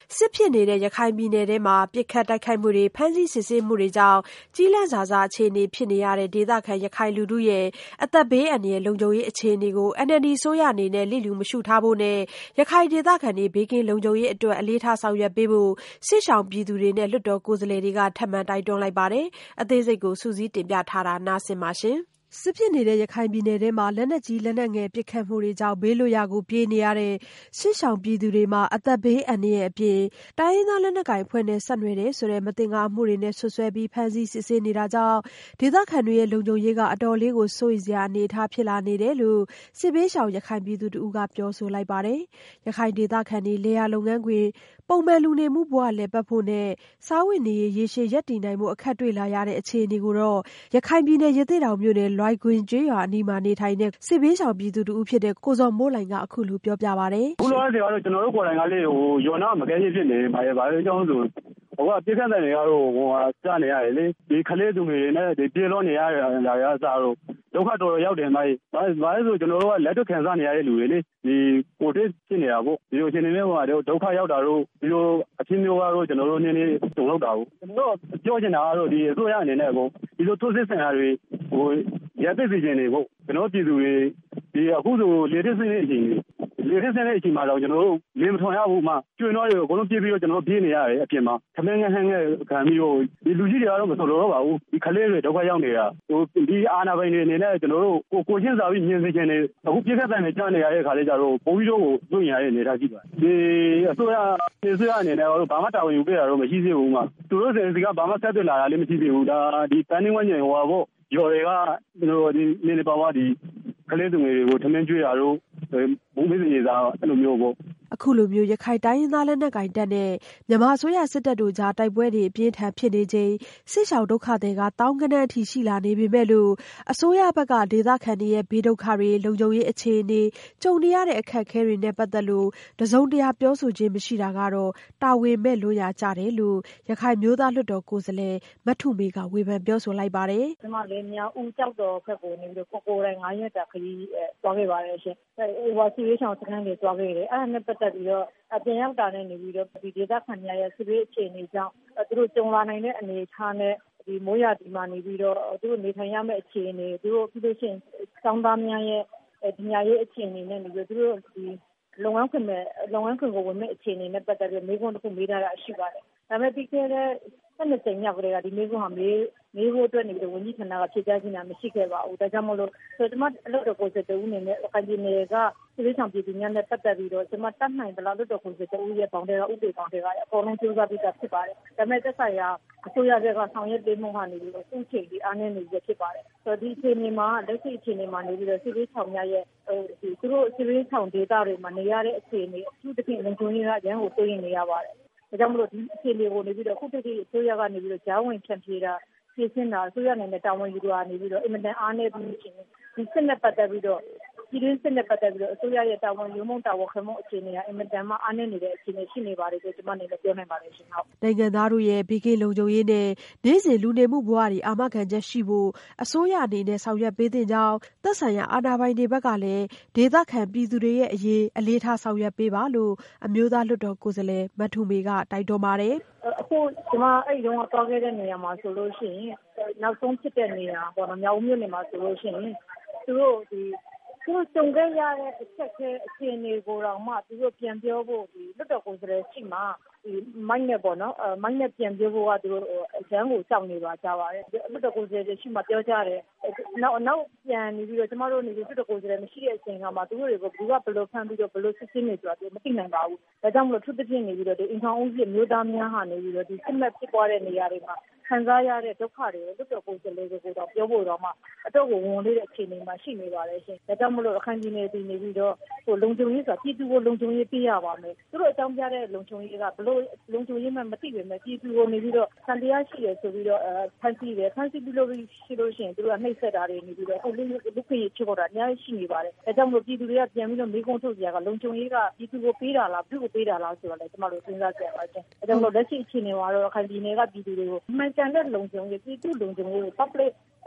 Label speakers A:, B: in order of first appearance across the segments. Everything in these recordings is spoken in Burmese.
A: စစ်ဖြစ်နေတဲ့ရခိုင်ပြည်နယ်ထဲမှာပစ်ခတ်တိုက်ခိုက်မှုတွေဖမ်းဆီးစစ်ဆေးမှုတွေကြောင့်ကြီးလန့်စာစားအခြေအနေဖြစ်နေရတဲ့ဒေသခံရခိုင်လူထုရဲ့အသက်ဘေးအန္တရာယ်လုံခြုံရေးအခြေအနေကို NLD အစိုးရအနေနဲ့လျစ်လျူမရှုထားဖို့နဲ့ရခိုင်ဒေသခံတွေဘေးကင်းလုံခြုံရေးအတွက်အလေးထားဆောင်ရွက်ပေးဖို့စစ်ရှောင်ပြည်သူတွေနဲ့လွှတ်တော်ကိုယ်စားလှယ်တွေကထပ်မံတိုက်တွန်းလိုက်ပါတယ်။အသေးစိတ်ကိုစုစည်းတင်ပြထားတာနားဆင်ပါရှင်။စစ်ဖြစ်နေတဲ့ရခိုင်ပြည်နယ်ထဲမှာလက်နက်ကြီးလက်နက်ငယ်ပစ်ခတ်မှုတွေကြောင့်ဘေးလွတ်ရာကိုပြေးနေရတဲ့စစ်ရှောင်ပြည်သူတွေမှာအသက်ဘေးအန္တရာယ်အပြင်တိုင်းရင်းသားလက်နက်ကိုင်အဖွဲ့နဲ့ဆက်နွယ်တယ်ဆိုတဲ့မသင်္ကာမှုတွေနဲ့ဆွဆွဲပြီးဖမ်းဆီးစစ်ဆေးနေတာကြောင့်ဒေသခံတွေရဲ့လုံခြုံရေးကအတော်လေးကိုစိုးရိမ်စရာအနေအထားဖြစ်လာနေတယ်လို့စစ်ဘေးရှောင်ရခိုင်ပြည်သူတို့ကပြောဆိုလိုက်ပါတယ်။ရခိုင်ဒေသခံတွေလေယာလုပ်ငန်းခွင်ပုံမှန်လူနေမှုဘဝလည်ပတ်ဖို့နဲ့စားဝတ်နေရေးရေရှည်ရပ်တည်နိုင်မှုအခက်တွေ့လာရတဲ့အခြေအနေကိုတော့ရခိုင်ပြည်နယ်ရသေ့တောင်မြို့နယ်လွိုင်ကွင်းကျေးရွာအနီးမှာနေထိုင်တဲ့စစ်ဘေးရှောင်ပြည်သူတူဖြစ်တဲ့ကိုဇော်မိုးလိုင်ကအခုလိုပြောပြပါတယ်
B: ။အခုလောဆယ်ကတော့ကျွန်တော်တို့ကိုယ်တိုင်ကလေရွာနာမကဲဖြစ်နေပါတယ်။ဘာလို့ကြောင်းဆိုဟိုကပြစ်ခတ်တဲ့နေရာတော့ဟိုစနေရတယ်လေဒီခလေးသူတွေနဲ့ဒီပြေလို့နေရတာရစားတော့ဒုက္ခတော်ရောက်တယ်မိုင်းဘာလဲဆိုကျွန်တော်တို့ကလက်တော့ခံစားနေရတဲ့လူတွေလေဒီကိုတေးဖြစ်နေတာပေါ့ဒီလိုအချိန်တွေမှာတော့ဒုက္ခရောက်တာတော့ဒီလိုအချင်းမျိုးကတော့ကျွန်တော်တို့နည်းနည်းတုံ့လောက်တာဘူးကျွန်တော်တို့ပြောချင်တာကတော့ဒီအစိုးရအနေနဲ့ကိုဒီလိုထိုးစစ်ဆင်တာတွေဟိုရတဲ့စီခြင်းတွေပေါ့ကျွန်တော်ပြည်သူတွေဒီအခုဆိုလေတက်စင်းတဲ့အချိန်လေတက်စင်းတဲ့အချိန်မှာတော့ကျွန်တော်တို့လင်းမထွန်ရဘူးမှကျွေးတော့တွေအကုန်လုံးပြေးပြီးတော့ကျွန်တော်ပြေးနေရတယ်အပြင်မှာခမင်းငန်းဟန်းငယ်ခံပြီးတော့ဒီလူကြီးတွေကတော့မဆိုတော့ပါဘူးဒီခလေးတွေဒုက္ခရောက်နေတာဟိုဒီအာနာပိုင်တွေအနေနဲ့ကျွန်တော်တို့ကိုချင်းစာပြီးမြင်စေချင်တယ်အခုပြစ်ခတ်တဲ့နေကြားနေရတဲ့ခါလေးကြတော့ပုံပြီးတော့ကိုတွေ့ရတဲ့အနေထားရှိပါတယ်ဒီအစိုးရအနေနဲ့တော့ဘာမှတာဝန်ယူပေးတာတော့မရှိသေးဘူးမှသူတို့စီကဘာမှဆက်သွယ်လာတာလည်းမရှိသေးဘူးဒါဒီပန်းနေဝန်းကျင်ဟိုပါပေါ့ရော်တွေကကျွန်တော်ဒီနေပါဝါဒီကလေးသူငယ်တွေကိုထမင်းကျွေးတာတို့ဘုံမေးစီစားအဲ့လိုမျိုးပေါ့
A: အခုလိုမျိုးရခိုင်တိုင်းရင်းသားလက်နက်ကိုင်တပ်နဲ့မြန်မာအစိုးရစစ်တပ်တို့ကြားတိုက်ပွဲတွေအပြင်းထန်ဖြစ်နေချိန်စစ်ရှောင်ဒုက္ခတွေကတောင်းကနန်းအထိရှိလာနေပေမဲ့လို့အစိုးရဘက်ကဒေသခံတွေရဲ့ဘေးဒုက္ခတွေလုံခြုံရေးအခြေအနေကြုံနေရတဲ့အခက်အခဲတွေနဲ့ပတ်သက်လို့တစုံတရာပြောဆိုခြင်းမရှိတာကတော့တာဝန်မဲ့လို့ရကြတယ်လို့ရခိုင်မျိုးသားလွှတ်တော်ကိုယ်စားလှယ်မထုမေကဝေဖန်ပြောဆိုလိုက်ပါတယ်
C: ။ကျွန်မလည်းမြောက်ဦးကြောက်တော်ဘက်ကိုနေပြီးတော့ကိုယ်တိုင်9ရက်တာခရီးသွားခဲ့ပါတယ်ရှင်။ဟိုဝါစီရေးဆောင်စခန်းတွေသွားခဲ့တယ်။အဲ့ဒါနဲ့ပတ်သက်ပြီးတော့အပြင်ရောက်တာနဲ့နေပြီးတော့ဒီဒေသခံများရဲ့စစ်ဘေးအခြေအနေကြောင့်သူတို့ကြုံလာနိုင်တဲ့အနေအထားနဲ့ဒီမိုးရဒီမှာနေပြီးတော့သူတို့နေထိုင်ရမယ့်အခြေအနေသူတို့ပြီးလို့ရှိရင်စောင်းသားများရဲ့ဒီညာရေးအခြေအနေနဲ့နေပြီးတော့သူတို့ဒီလုပ်ငန်းခွင်ကိုဝင်မဲ့အခြေအနေနဲ့ပတ်သက်ပြီးမိခွန်းတစ်ခုမေးထားတာရှိပါတယ်။ဒါပေမဲ့ပြီးခဲ့တဲ့နှစ်ကြိမ်မြောက်ကလေးကဒီမိခွန်းဟာမေးဖို့အတွက်နေပြီးတော့ဝန်ကြီးဌာနကဖြေကြားခြင်းမရှိခဲ့ပါဘူး။ဒါကြောင့်မို့လို့ကျွန်မအလုပ်တော်ကိုယ်စားလှယ်ဦးနေနဲ့ရခိုင်ပြည်နယ်ကစစ်ဘေးဆောင်ပြည်သူများနဲ့ပတ်သက်ပြီးတော့ကျွန်မတတ်နိုင်သလောက်လုပ်တော်ကိုယ်စားလှယ်ဦးရဲ့ပေါင်းတဲ့ဥပဒေပေါင်းတွေကအကုန်လုံးစူးစမ်းပြီးသားဖြစ်ပါတယ်။ဒါပေမဲ့သက်ဆိုင်ရာအစိုးရဘက်ကဆောင်ရွက်ပေးမှုဟာနေပြီးတော့အခုချိန်ဒီအားနည်းနေရဖြစ်ပါတယ်။ဆိုတော့ဒီအခြေအနေမှာလက်ရှိအခြေအနေမှာနေပြီးတော့စစ်ဘေးဆောင်များရဲ့သူတို့စစ်ဘေးဆောင်ဒေသတွေမှာနေရတဲ့အခြေအနေအထူးသဖြင့်လုံခြုံရေးကရန်ကိုတွေ့နေရပါတယ်။ဒါကြောင့်မလို့ဒီအခြေအနေကိုနေပြီးတော့အခုတည်းကအစိုးရကနေပြီးတော့ဂျာဝင်ဖြန့်ဖြေတာပြည်စင်တာအစိုးရအနေနဲ့တာဝန်ယူတာနေပြီးတော့အင်မတန်အားနည်းပြီးချင်းဒီစစ်နဲ့ပတ်သက်ပြီးတော့ပြည်တွင်းစစ်နဲ့ပတ်သက်ပြီးတော့အစိုးရရဲ့တာဝန်ယူမှုတာဝန်ခံမှုအခြေအနေကအင်မတန်မှအားနည်းနေတဲ့အခြေအနေရှိနေပါတယ်လို့ကျွန်မအနေနဲ့ပြောနိုင်ပါတယ်ရှင်။ဟုတ်
A: နိုင်ငံသားတို့ရဲ့ဘေးကင်းလုံခြုံရေးနဲ့နေ့စဉ်လူနေမှုဘဝတွေအာမခံချက်ရှိဖို့အစိုးရအနေနဲ့ဆောင်ရွက်ပေးသင့်ကြောင်းသက်ဆိုင်ရာအာဏာပိုင်တွေဘက်ကလည်းဒေသခံပြည်သူတွေရဲ့အရေးအလေးထားဆောင်ရွက်ပေးပါလို့အမျိုးသားလွှတ်တော်ကိုယ်စားလှယ်မထုမေကတိုက်တွန်းပါတယ်
C: ။အခုကျွန်မအဲ့ဒီတော့သွားခဲ့တဲ့နေရာမှာဆိုလို့ရှိရင်နောက်ဆုံးဖြစ်တဲ့နေရာပေါ့နော်မြောက်ဦးမြို့နယ်မှာဆိုလို့ရှိရင်သူတို့ကြုံခဲ့ရတဲ့အချက်ခဲအခြေအနေကိုတော့မှသူတို့ပြန်ပြောဖို့ဒီလွတ်တော်ကိုယ်စားလှယ်ရှိမှဒီမိုင်းနဲ့ပေါ့နော်မိုင်းနဲ့ပြန်ပြောဖို့ကသူတို့အကျန်းကိုစောင့်နေပါကြပါတယ်လွတ်တော်ကိုယ်စားလှယ်ရှိမှပြောကြတယ်နောက်ပြန်နေပြီးတော့ကျမတို့နေပြီးလွတ်တော်ကိုယ်စားလှယ်မရှိတဲ့အချိန်ကမှသူတို့တွေကိုဘယ်လိုဖမ်းပြီးတော့ဘယ်လိုစစ်ဆေးနေဆိုတာသူမသိနိုင်ပါဘူးဒါကြောင့်မလို့သူတစ်ပြင်းနေပြီးတော့ဒီအင်ဆောင်ဦးစီမျိုးသားများဟာနေပြီးတော့ဒီစစ်မှတ်ဖြစ်သွားတဲ့နေရာတွေမှာခံစားရတဲ့ဒုက္ခတွေကိုလွတ်တော်ကိုယ်စားလှယ်တွေကိုတော့ပြောဖို့တော့မှအတော့ကိုဝန်လေးတဲ့အခြေအနေမှာရှိနေပါတယ်ရှင်ဒါကြောင့်မလို့အခန်းကြီးနေပြီးတော့လုံခြုံရေးဆိုတာပြည်သူကိုလုံခြုံရေးပေးရပါမယ်သူတို့အကြောင်းပြတဲ့လုံခြုံရေးကဘလို့လုံခြုံရေးမှမသိပေမဲ့ပြည်သူကိုနေပြီးတော့စံတရားရှိရဆိုပြီးတော့ဖန်ဆီးပြီးလို့ရှိလို့ရှိရင်သူတို့ကနှိပ်စက်တာတွေနေပြီးတော့အခုလူခွင့်ရေးချိုးတာအများကြီးရှိနေပါတယ်ဒါကြောင့်မလို့ပြည်သူတွေကပြန်ပြီးတော့မိကုန်းထုတ်ကြရကလုံခြုံရေးကပြည်သူကိုပေးတာလားဘုကိုပေးတာလားဆိုတော့လေကျမတို့စဉ်းစားကြရပါချင်းဒါကြောင့်မလို့လက်ရှိအခြေအနေမှာတော့အခန်းကြီးနေကပြည်သူတွေကိုမှန်ကန်တဲ့လုံခြုံရေးပြည်သူလုံခြုံရေးကို public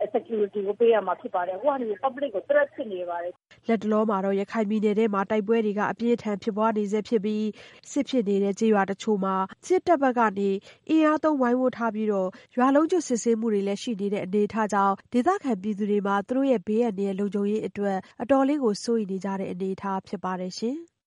C: security ကိုပေးရမှာဖြစ်ပါတယ်အခုကနေ public ကို threat ဖြစ်နေပါတယ်
A: လက်တလောမှာတော့ရခိုင်ပြည်နယ်ထဲမှာတိုက်ပွဲတွေကအပြင်းထန်ဖြစ်ပွားနေဆဲဖြစ်ပြီးစစ်ဖြစ်နေတဲ့ကျေးရွာတချို့မှာစစ်တပ်ဘက်ကနေအင်အားသုံးဝိုင်းဝန်းထားပြီးရွာလုံးကျွတ်စစ်ဆေးမှုတွေလည်းရှိနေတဲ့အနေအထားကြောင့်ဒေသခံပြည်သူတွေမှာသူတို့ရဲ့ဘေးအန္တရာယ်လုံခြုံရေးအတွက်အတော်လေးကိုစိုးရိမ်နေကြတဲ့အနေအထားဖြစ်ပါတယ်ရှင်။